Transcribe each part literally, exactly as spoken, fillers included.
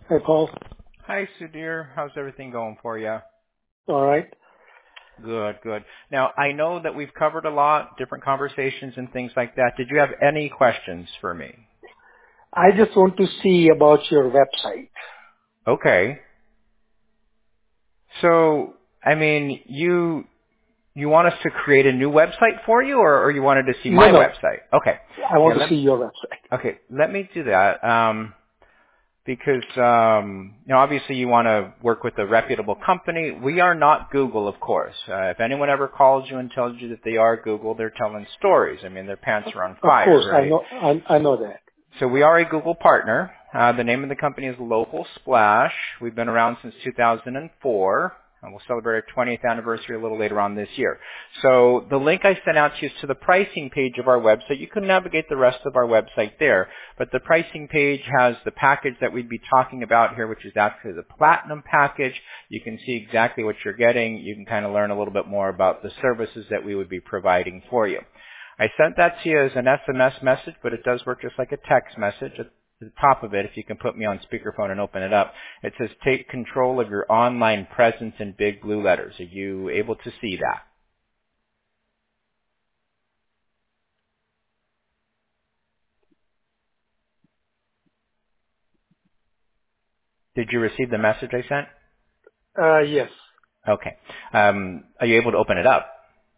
Hi, Paul. Hi, Sudhir. How's everything going for you? All right. Good, good. Now, I know that we've covered a lot, different conversations and things like that. Did you have any questions for me? I just want to see about your website. Okay. So, I mean, you you want us to create a new website for you, or, or you wanted to see No, my no. website? Okay. I Yeah. want to Let, see your website. okay. Let me do that. Um, because um, you know, obviously, you want to work with a reputable company. We are not Google, of course. Uh, if anyone ever calls you and tells you that they are Google, they're telling stories. I mean, their pants are on Of fire, course, I right? know. I, I know that. So we are a Google partner. Uh, the name of the company is Local Splash. We've been around since two thousand four. And we'll celebrate our twentieth anniversary a little later on this year. So the link I sent out to you is to the pricing page of our website. You can navigate the rest of our website there. But the pricing page has the package that we'd be talking about here, which is actually the Platinum package. You can see exactly what you're getting. You can kind of learn a little bit more about the services that we would be providing for you. I sent that to you as an S M S message, but it does work just like a text message. At the top of it, if you can put me on speakerphone and open it up, it says take control of your online presence in big blue letters. Are you able to see that? Did you receive the message I sent? Uh, yes. Okay. Um, are you able to open it up?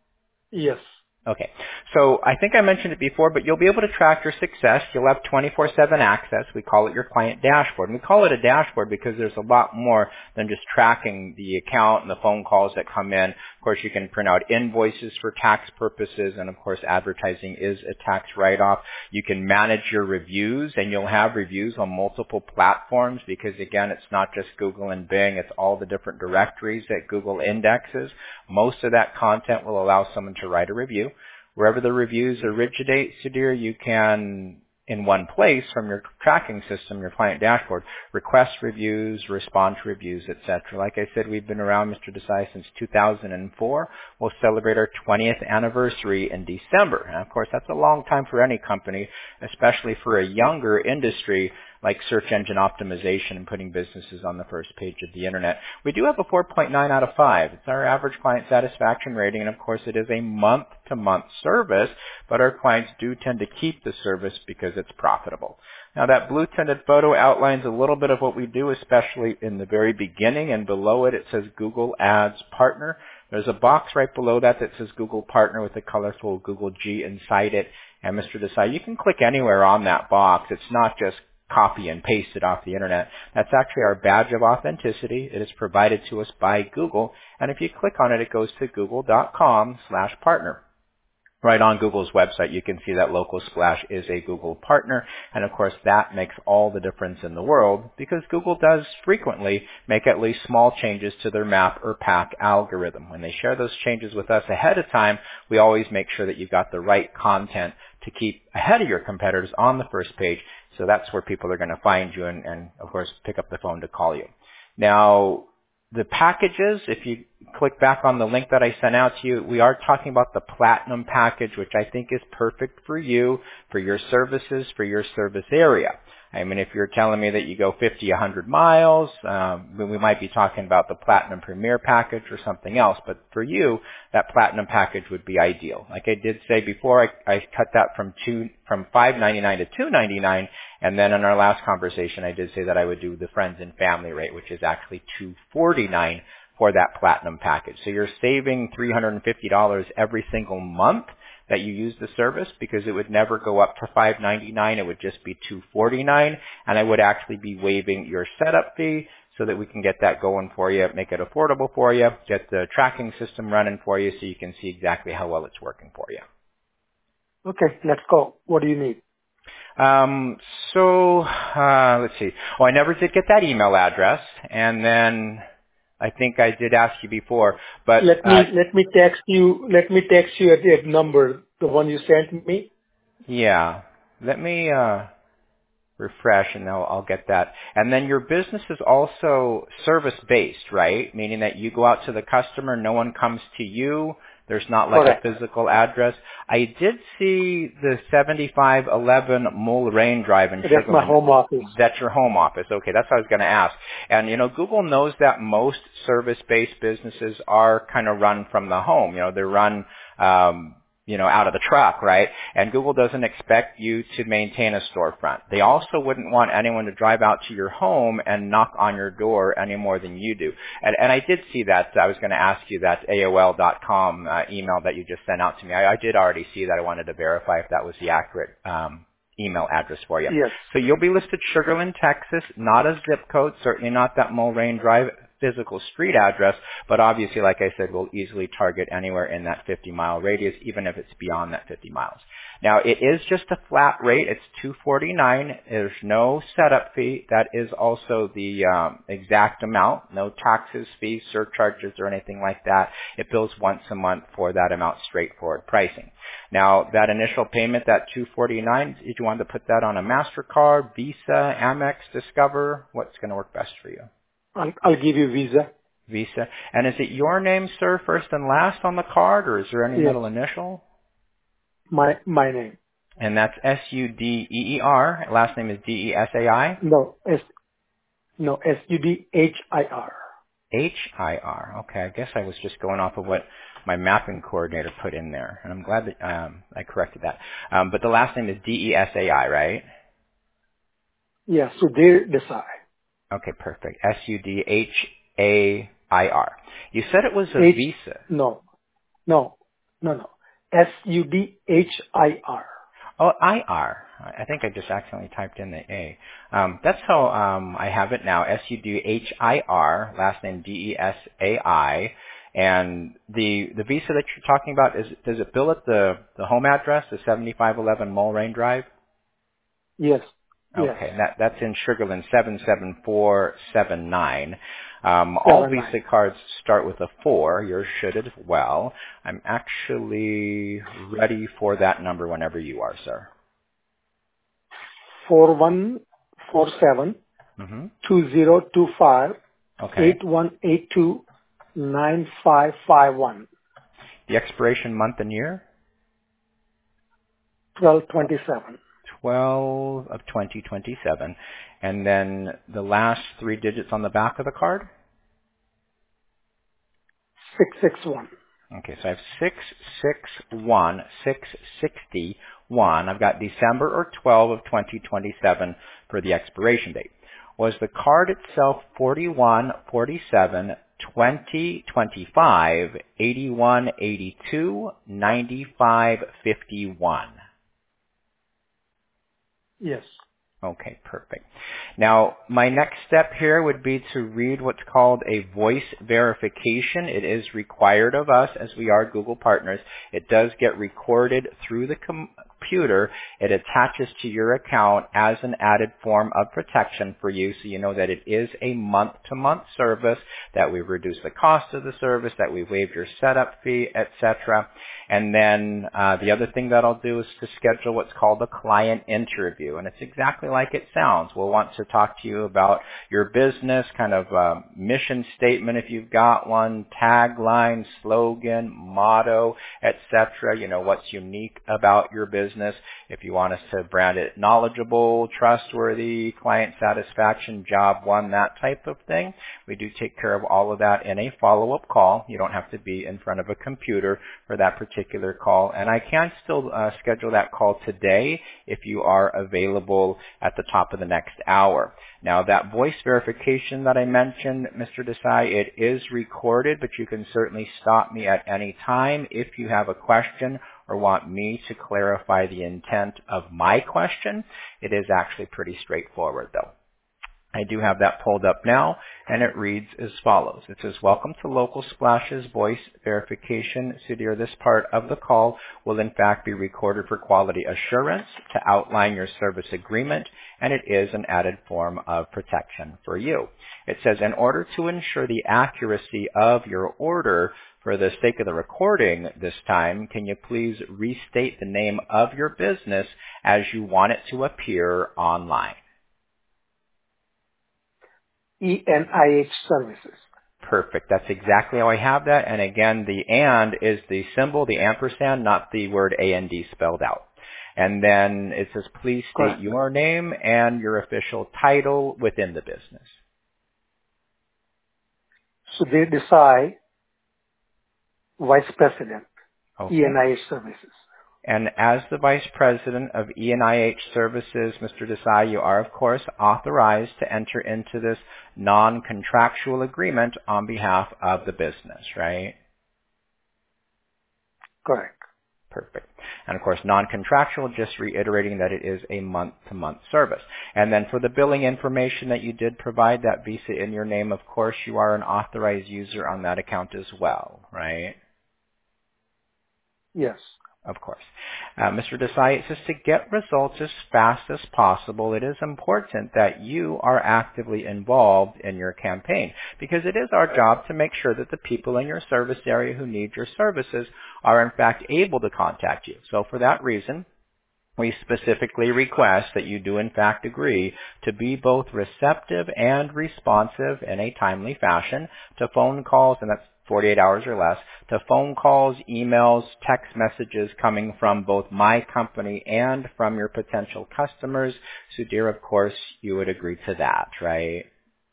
Yes. Okay. So I think I mentioned it before, but you'll be able to track your success. You'll have twenty-four seven access. We call it your client dashboard. And we call it a dashboard because there's a lot more than just tracking the account and the phone calls that come in. Of course, you can print out invoices for tax purposes, and of course, advertising is a tax write-off. You can manage your reviews, and you'll have reviews on multiple platforms because, again, it's not just Google and Bing. It's all the different directories that Google indexes. Most of that content will allow someone to write a review. Wherever the reviews originate, Sudhir, you can, in one place from your tracking system, your client dashboard, request reviews, respond to reviews, et cetera. Like I said, we've been around, Mister Desai, since two thousand four. We'll celebrate our twentieth anniversary in December. And of course, that's a long time for any company, especially for a younger industry like search engine optimization and putting businesses on the first page of the internet. We do have a four point nine out of five. It's our average client satisfaction rating, and of course it is a month-to-month service, but our clients do tend to keep the service because it's profitable. Now that blue tinted photo outlines a little bit of what we do, especially in the very beginning, and below it it says Google Ads Partner. There's a box right below that that says Google Partner with a colorful Google G inside it. And Mister Desai, you can click anywhere on that box. It's not just copy and paste it off the internet. That's actually our badge of authenticity. It is provided to us by Google. And if you click on it, it goes to google.com slash partner. Right on Google's website, you can see that Local Splash is a Google partner. And of course, that makes all the difference in the world because Google does frequently make at least small changes to their map or pack algorithm. When they share those changes with us ahead of time, we always make sure that you've got the right content to keep ahead of your competitors on the first page. So that's where people are going to find you and, and of course, pick up the phone to call you. Now, the packages, if you click back on the link that I sent out to you, we are talking about the Platinum package, which I think is perfect for you, for your services, for your service area. I mean, if you're telling me that you go fifty, one hundred miles, um, we might be talking about the Platinum Premier package or something else. But for you, that Platinum package would be ideal. Like I did say before, I, I cut that from two from five ninety-nine to two ninety-nine, and then in our last conversation, I did say that I would do the friends and family rate, which is actually two forty-nine for that Platinum package. So you're saving three hundred fifty dollars every single month that you use the service because it would never go up to five ninety-nine. It would just be two forty-nine, and I would actually be waiving your setup fee so that we can get that going for you, make it affordable for you, get the tracking system running for you so you can see exactly how well it's working for you. Okay, let's go. What do you need? Um, so, uh, let's see. Oh, I never did get that email address, and then I think I did ask you before, but Let me uh, let me text you. Let me text you at that number, the one you sent me. yeah, let me uh, refresh, and I'll, I'll get that. And then your business is also service-based, right? Meaning that you go out to the customer, no one comes to you. There's not like Correct. a physical address. I did see the seventy-five eleven Mulrain Drive in Sugar That's my Land. home office. That's your home office. Okay, that's what I was going to ask. And, you know, Google knows that most service-based businesses are kind of run from the home. You know, they're run, um, you know, out of the truck, right? And Google doesn't expect you to maintain a storefront. They also wouldn't want anyone to drive out to your home and knock on your door any more than you do. And, and I did see that. I was going to ask you that A O L dot com uh, email that you just sent out to me. I, I did already see that. I wanted to verify if that was the accurate um, email address for you. Yes. So you'll be listed Sugar Land, Texas, not a zip code, certainly not that Mulrain Drive physical street address, but obviously, like I said, we'll easily target anywhere in that fifty mile radius, even if it's beyond that fifty miles. Now, it is just a flat rate. It's two forty-nine. There's no setup fee. That is also the um, exact amount. No taxes, fees, surcharges, or anything like that. It bills once a month for that amount, straightforward pricing. Now, that initial payment, that two forty-nine, if you want to put that on a MasterCard, Visa, Amex, Discover, what's going to work best for you? I'll, I'll give you Visa. Visa. And is it your name, sir, first and last on the card, or is there any Yes. middle initial? My my name. And that's S U D E E R. Last name is D E S A I? No, S no S U D H I R. H I R. Okay, I guess I was just going off of what my mapping coordinator put in there, and I'm glad that um, I corrected that. Um, but the last name is D E S A I, right? Yes, Sudhir Desai. Okay, perfect. S U D H A I R. You said it was a H, Visa. no, no, no, no. S U D H I R. Oh, I R. I think I just accidentally typed in the A. Um, that's how um, I have it now. S U D H I R, last name D E S A I. And the the Visa that you're talking about, is does it bill at the, the home address, the seventy-five eleven Mulrain Drive? Yes. Yes. Okay, that, that's in Sugar Land, seven seven four seven nine. Um, Seven, all nine. Visa cards start with a four. Yours should as well. I'm actually ready for that number whenever you are, sir. Four one four seven Mm-hmm. two zero two five Okay. eight one eight two nine five five one. The expiration month and year? Twelve twenty seven. twelve of twenty twenty-seven. And then the last three digits on the back of the card? Six six one. Okay, so I have six six one, six sixty-one. I've got December or twelve of twenty twenty-seven for the expiration date. Was the card itself forty-one forty-seven twenty twenty-five eighty-one eighty-two ninety-five fifty-one? Yes. Okay, perfect. Now, my next step here would be to read what's called a voice verification. It is required of us as we are Google partners. It does get recorded through the computer. It attaches to your account as an added form of protection for you, so you know that it is a month-to-month service, that we've reduced the cost of the service, that we've waived your setup fee, et cetera. And then uh, the other thing that I'll do is to schedule what's called a client interview, and it's exactly like it sounds. We'll want to talk to you about your business, kind of um, mission statement if you've got one, tagline, slogan, motto, et cetera. You know, what's unique about your business. If you want us to brand it knowledgeable, trustworthy, client satisfaction, job one, that type of thing, we do take care of all of that in a follow-up call. You don't have to be in front of a computer for that particular call. And I can still uh, schedule that call today if you are available at the top of the next hour. Now, that voice verification that I mentioned, Mister Desai, it is recorded, but you can certainly stop me at any time if you have a question or want me to clarify the intent of my question. It is actually pretty straightforward, though. I do have that pulled up now, and it reads as follows. It says, welcome to Local Splash's voice verification. Sudhir, this part of the call will in fact be recorded for quality assurance to outline your service agreement, and it is an added form of protection for you. It says, in order to ensure the accuracy of your order, for the sake of the recording this time, can you please restate the name of your business as you want it to appear online? E N I H Services. Perfect. That's exactly how I have that. And again, the and is the symbol, the ampersand, not the word A N D spelled out. And then it says, please state Correct. your name and your official title within the business. Sudhir Desai, Vice President, Okay. E N I H Services. And as the Vice President of E N I H Services, Mister Desai, you are, of course, authorized to enter into this non-contractual agreement on behalf of the business, right? Correct. Perfect. And of course, non-contractual, just reiterating that it is a month-to-month service. And then for the billing information that you did provide, that Visa in your name, of course, you are an authorized user on that account as well, right? Yes. Of course. Uh, Mister Desai, it says to get results as fast as possible, it is important that you are actively involved in your campaign because it is our job to make sure that the people in your service area who need your services are in fact able to contact you. So for that reason, we specifically request that you do in fact agree to be both receptive and responsive in a timely fashion to phone calls, and that's forty-eight hours or less, to phone calls, emails, text messages coming from both my company and from your potential customers. Sudhir, of course, you would agree to that, right?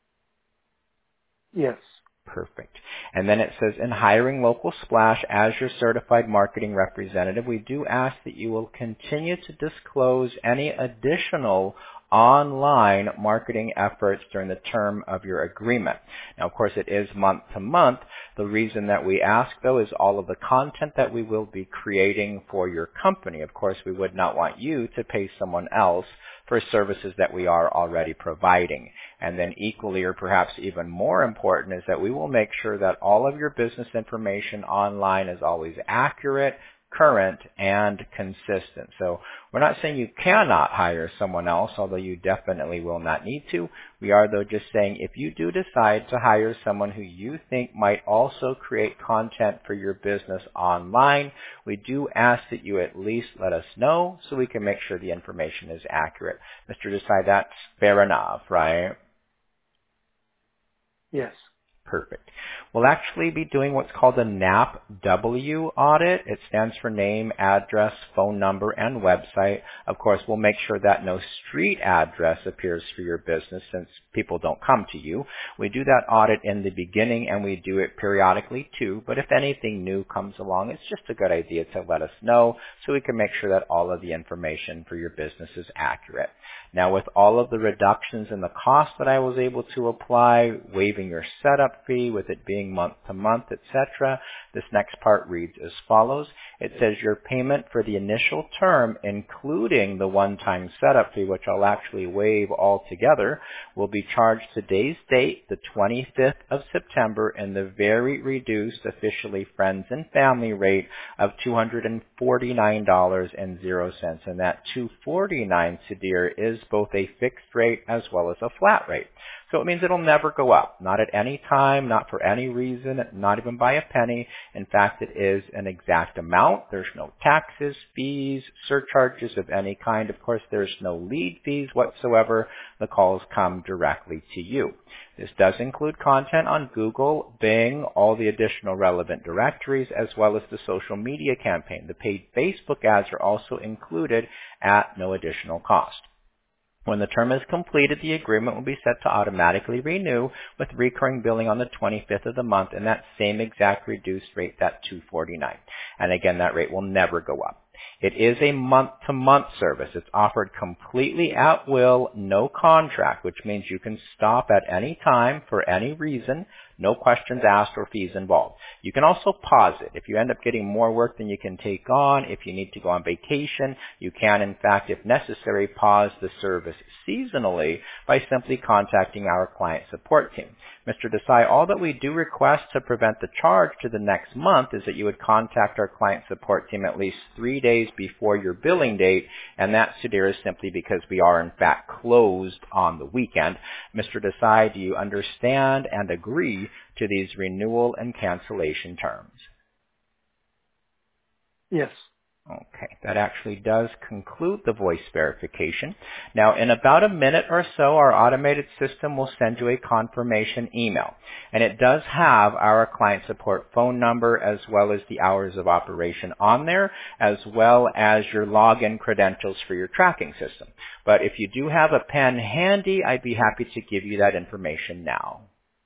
Yes. Perfect. And then it says, in hiring Local Splash as your certified marketing representative, we do ask that you will continue to disclose any additional online marketing efforts during the term of your agreement. Now, of course, it is month to month. The reason that we ask, though, is all of the content that we will be creating for your company. Of course, we would not want you to pay someone else for services that we are already providing. And then equally, or perhaps even more important, is that we will make sure that all of your business information online is always accurate, current, and consistent. So we're not saying you cannot hire someone else, although you definitely will not need to. We are, though, just saying if you do decide to hire someone who you think might also create content for your business online, we do ask that you at least let us know so we can make sure the information is accurate. Mister Desai, that's fair enough, right? Yes. Perfect. We'll actually be doing what's called a N A P W audit. It stands for name, address, phone number, and website. Of course, we'll make sure that no street address appears for your business since people don't come to you. We do that audit in the beginning and we do it periodically too, but if anything new comes along, it's just a good idea to let us know so we can make sure that all of the information for your business is accurate. Now, with all of the reductions in the cost that I was able to apply, waiving your setup fee, with it being month to month, et cetera, this next part reads as follows. It says your payment for the initial term, including the one-time setup fee, which I'll actually waive altogether, will be charged today's date, the twenty-fifth of September, in the very reduced, officially friends and family rate of two hundred forty-nine dollars and zero cents. And that two hundred forty-nine dollars, Sudhir, is both a fixed rate as well as a flat rate. So it means it'll never go up, not at any time, not for any reason, not even by a penny. In fact, it is an exact amount. There's no taxes, fees, surcharges of any kind. Of course, there's no lead fees whatsoever. The calls come directly to you. This does include content on Google, Bing, all the additional relevant directories, as well as the social media campaign. The paid Facebook ads are also included at no additional cost. When the term is completed, the agreement will be set to automatically renew with recurring billing on the twenty-fifth of the month and that same exact reduced rate, that two hundred forty-nine dollars. And again, that rate will never go up. It is a month-to-month service. It's offered completely at will, no contract, which means you can stop at any time for any reason, no questions asked or fees involved. You can also pause it. If you end up getting more work than you can take on, if you need to go on vacation, you can, in fact, if necessary, pause the service seasonally by simply contacting our client support team. Mister Desai, all that we do request to prevent the charge to the next month is that you would contact our client support team at least three days before your billing date, and that, Sudhir, is simply because we are, in fact, closed on the weekend. Mister Desai, do you understand and agree to these renewal and cancellation terms? Yes. Okay, that actually does conclude the voice verification. Now, in about a minute or so, our automated system will send you a confirmation email. And it does have our client support phone number as well as the hours of operation on there, as well as your login credentials for your tracking system. But if you do have a pen handy, I'd be happy to give you that information now.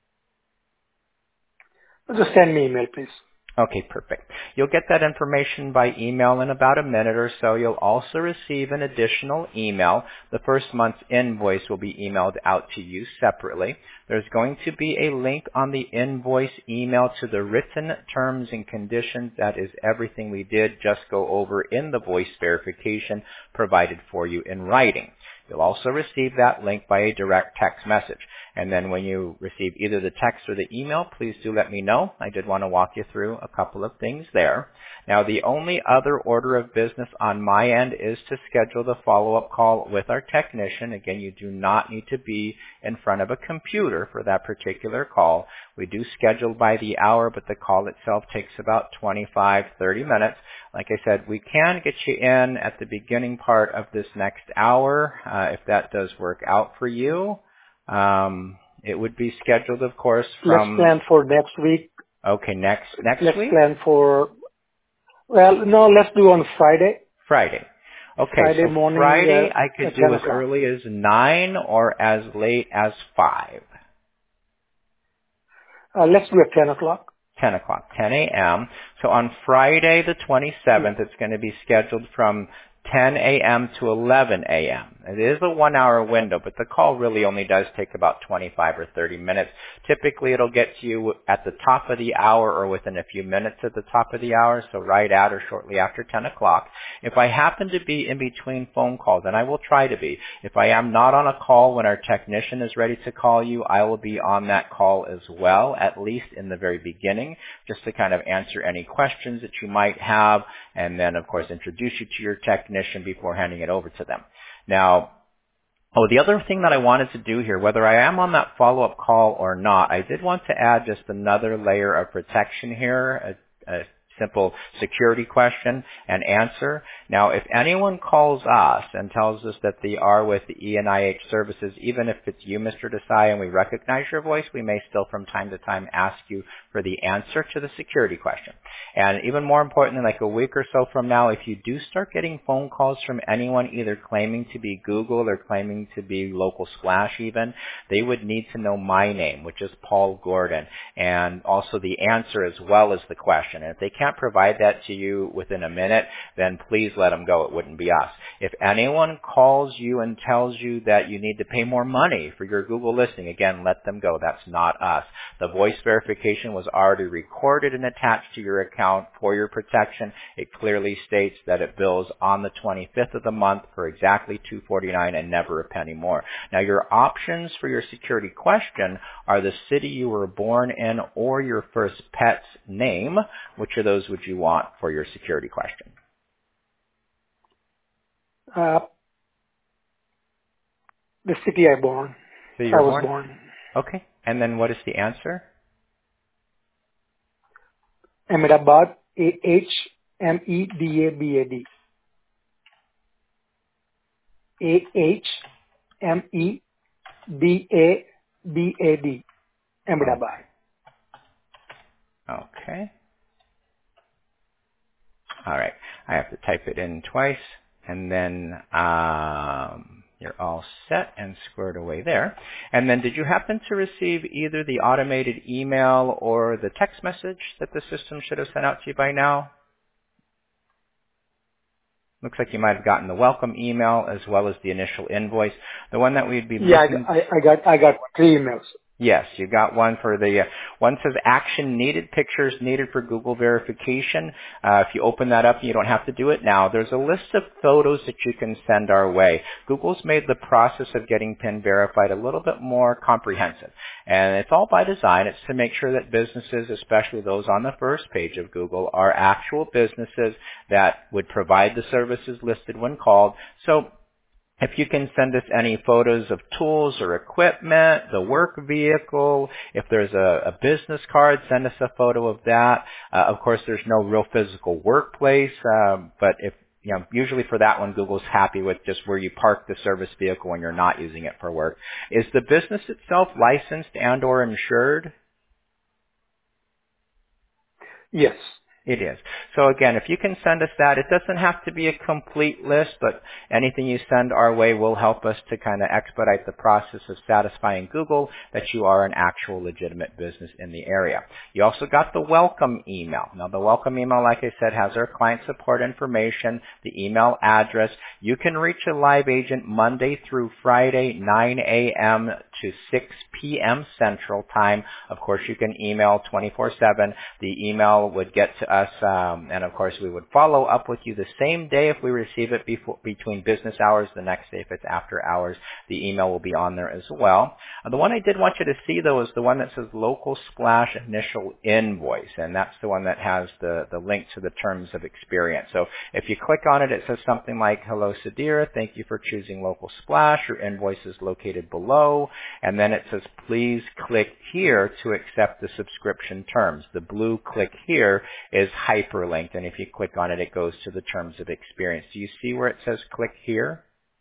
Just send me email, please. Okay, perfect. You'll get that information by email in about a minute or so. You'll also receive an additional email. The first month's invoice will be emailed out to you separately. There's going to be a link on the invoice email to the written terms and conditions. That is everything we did just go over in the voice verification provided for you in writing. You'll also receive that link by a direct text message. And then when you receive either the text or the email, please do let me know. I did want to walk you through a couple of things there. Now, the only other order of business on my end is to schedule the follow-up call with our technician. Again, you do not need to be in front of a computer for that particular call. We do schedule by the hour, but the call itself takes about twenty-five, thirty minutes. Like I said, we can get you in at the beginning part of this next hour, uh, if that does work out for you. Um, it would be scheduled, of course, from... Let's plan for next week. Okay, next next let's week? Let's plan for... Well, no, let's do on Friday. Friday. Okay, Friday so morning, Friday uh, I could at do ten as o'clock. early as nine or as late as five. Uh, let's do at ten o'clock. ten o'clock, ten a.m. So on Friday the twenty-seventh, Yeah. it's going to be scheduled from ten a.m. to eleven a.m. It is a one-hour window, but the call really only does take about twenty-five or thirty minutes. Typically, it'll get to you at the top of the hour or within a few minutes at the top of the hour, so right at or shortly after ten o'clock. If I happen to be in between phone calls, and I will try to be, if I am not on a call when our technician is ready to call you, I will be on that call as well, at least in the very beginning, just to kind of answer any questions that you might have, and then, of course, introduce you to your technician before handing it over to them. Now, oh, the other thing that I wanted to do here, whether I am on that follow-up call or not, I did want to add just another layer of protection here, a, a simple security question and answer. Now, if anyone calls us and tells us that they are with the E N I H services, even if it's you, Mister Desai, and we recognize your voice, we may still from time to time ask you for the answer to the security question. And even more importantly, like a week or so from now, if you do start getting phone calls from anyone either claiming to be Google or claiming to be Local Splash even, they would need to know my name, which is Paul Gordon, and also the answer as well as the question. And if they can't provide that to you within a minute, then please let them go. It wouldn't be us. If anyone calls you and tells you that you need to pay more money for your Google listing, again, let them go. That's not us. The voice verification was already recorded and attached to your account for your protection. It clearly states that it bills on the twenty-fifth of the month for exactly two forty-nine and never a penny more. Now, your options for your security question are the city you were born in or your first pet's name. Which of those would you want for your security question? Uh, the city I born. So you're I was born? born. Okay. And then what is the answer? Ahmedabad, A H M E D A B A D. A H M E D A B A D. Ahmedabad. Okay. Okay. All right. I have to type it in twice, and then um, you're all set and squared away there. And then did you happen to receive either the automated email or the text message that the system should have sent out to you by now? Looks like you might have gotten the welcome email as well as the initial invoice. The one that we'd be Yeah, looking... I, I got I got three emails. Yes, you got one for the, uh, one says action needed, pictures needed for Google verification. Uh, if you open that up, you don't have to do it now. There's a list of photos that you can send our way. Google's made the process of getting PIN verified a little bit more comprehensive. And it's all by design. It's to make sure that businesses, especially those on the first page of Google, are actual businesses that would provide the services listed when called. So If you can send us any photos of tools or equipment, the work vehicle, if there's a, a business card, send us a photo of that. Uh, of course, there's no real physical workplace, um, but if you know, usually for that one, Google's happy with just where you park the service vehicle when you're not using it for work. Is the business itself licensed and or insured? Yes. It is. So again, if you can send us that, it doesn't have to be a complete list, but anything you send our way will help us to kind of expedite the process of satisfying Google that you are an actual legitimate business in the area. You also got the welcome email. Now the welcome email, like I said, has our client support information, the email address. You can reach a live agent Monday through Friday, nine a.m. to six p.m. Central Time. Of course, you can email twenty-four seven. The email would get to us, um, and of course, we would follow up with you the same day if we receive it before, between business hours. The next day, if it's after hours, the email will be on there as well. Uh, the one I did want you to see, though, is the one that says Local Splash Initial Invoice, and that's the one that has the, the link to the terms of experience. So if you click on it, it says something like, "Hello, Sudhir. Thank you for choosing Local Splash. Your invoice is located below." And then it says, "Please click here to accept the subscription terms." The blue "click here" is hyperlinked, and if you click on it, it goes to the terms of experience. Do you see where it says "click here"?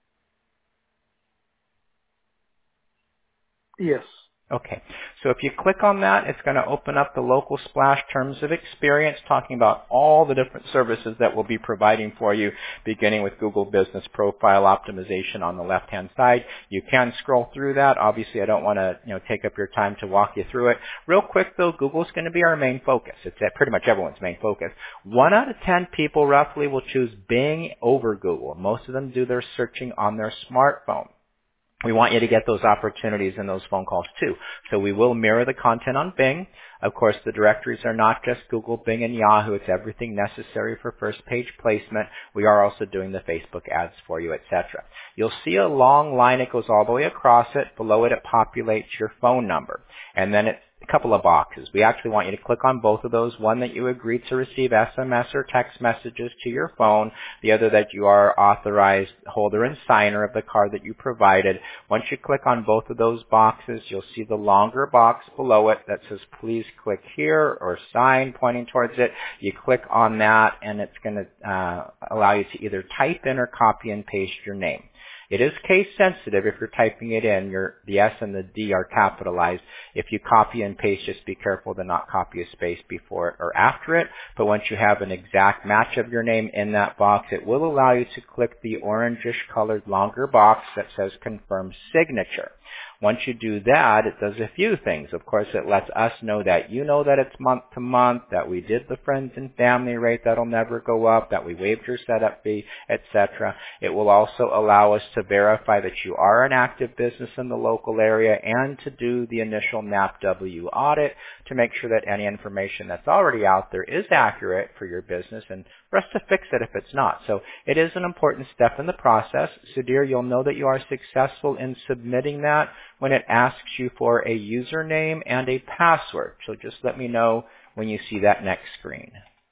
Yes. Okay, so if you click on that, it's going to open up the Local Splash Terms of Experience, talking about all the different services that we'll be providing for you, beginning with Google Business Profile Optimization on the left-hand side. You can scroll through that. Obviously, I don't want to you know, take up your time to walk you through it. Real quick, though, Google's going to be our main focus. It's pretty much everyone's main focus. One out of ten people, roughly, will choose Bing over Google. Most of them do their searching on their smartphone. We want you to get those opportunities and those phone calls too. So we will mirror the content on Bing. Of course, the directories are not just Google, Bing, and Yahoo. It's everything necessary for first page placement. We are also doing the Facebook ads for you, et cetera. You'll see a long line. It goes all the way across it. Below it, it populates your phone number. And then it's a couple of boxes. We actually want you to click on both of those. One that you agree to receive S M S or text messages to your phone. The other that you are authorized holder and signer of the card that you provided. Once you click on both of those boxes, you'll see the longer box below it that says "please click here" or sign pointing towards it. You click on that and it's going to uh, allow you to either type in or copy and paste your name. It is case sensitive. If you're typing it in, your, the S and the D are capitalized. If you copy and paste, just be careful to not copy a space before it or after it. But once you have an exact match of your name in that box, it will allow you to click the orangish colored longer box that says "confirm signature." Once you do that, it does a few things. Of course, it lets us know that you know that it's month to month, that we did the friends and family rate that'll never go up, that we waived your setup fee, et cetera. It will also allow us to verify that you are an active business in the local area and to do the initial N A P W audit to make sure that any information that's already out there is accurate for your business and for us to fix it if it's not. So it is an important step in the process. Sudhir, you'll know that you are successful in submitting that when it asks you for a username and a password. So just let me know when you see that next screen.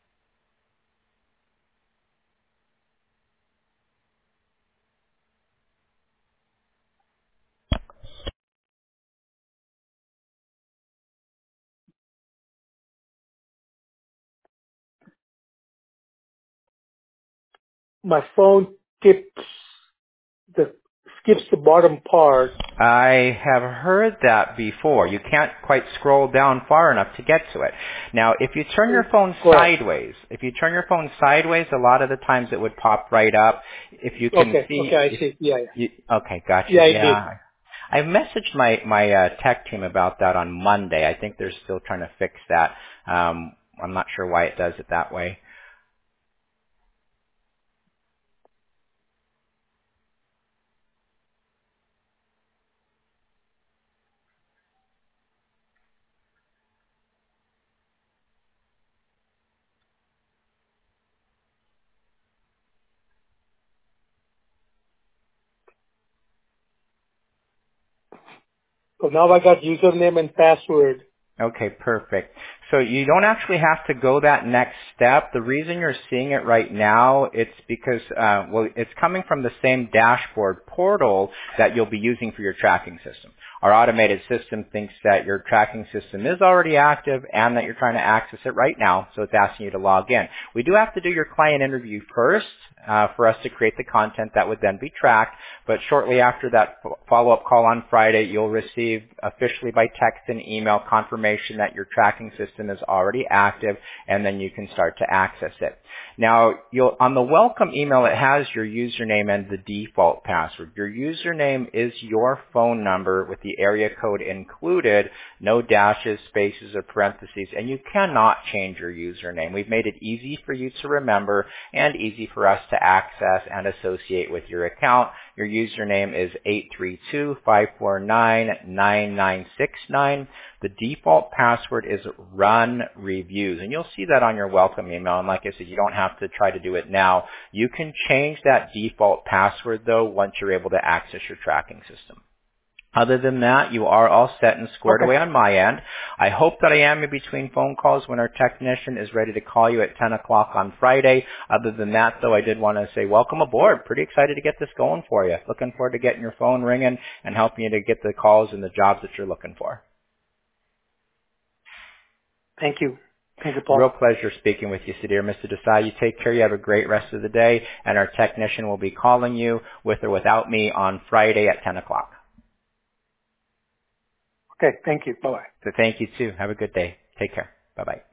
My phone skips the skips the bottom part. I have heard that before. You can't quite scroll down far enough to get to it. Now, if you turn your phone Correct. sideways, if you turn your phone sideways, a lot of the times it would pop right up. If you can Okay. see, Okay, I if, see. Yeah, yeah. you, okay, gotcha. Yeah, I Yeah. did. I messaged my my uh, tech team about that on Monday. I think they're still trying to fix that. Um, I'm not sure why it does it that way. So now I got username and password. Okay, perfect. So you don't actually have to go that next step. The reason you're seeing it right now, it's because, uh, well, it's coming from the same dashboard portal that you'll be using for your tracking system. Our automated system thinks that your tracking system is already active and that you're trying to access it right now, so it's asking you to log in. We do have to do your client interview first uh, for us to create the content that would then be tracked, but shortly after that follow-up call on Friday, you'll receive officially by text and email confirmation that your tracking system is already active, and then you can start to access it. Now, you'll, on the welcome email, it has your username and the default password. Your username is your phone number with the area code included, no dashes, spaces, or parentheses, and you cannot change your username. We've made it easy for you to remember and easy for us to access and associate with your account. Your username is eight three two, five four nine, nine nine six nine. The default password is run reviews, and you'll see that on your welcome email. And like I said, you don't have to try to do it now. You can change that default password, though, once you're able to access your tracking system. Other than that, you are all set and squared Okay. away on my end. I hope that I am in between phone calls when our technician is ready to call you at ten o'clock on Friday. Other than that, though, I did want to say welcome aboard. Pretty excited to get this going for you. Looking forward to getting your phone ringing and helping you to get the calls and the jobs that you're looking for. Thank you. Thank you, Paul. Real pleasure speaking with you, Sudhir. Mister Desai, you take care. You have a great rest of the day, and our technician will be calling you with or without me on Friday at ten o'clock. Okay. Thank you. Bye-bye. So thank you, too. Have a good day. Take care. Bye-bye.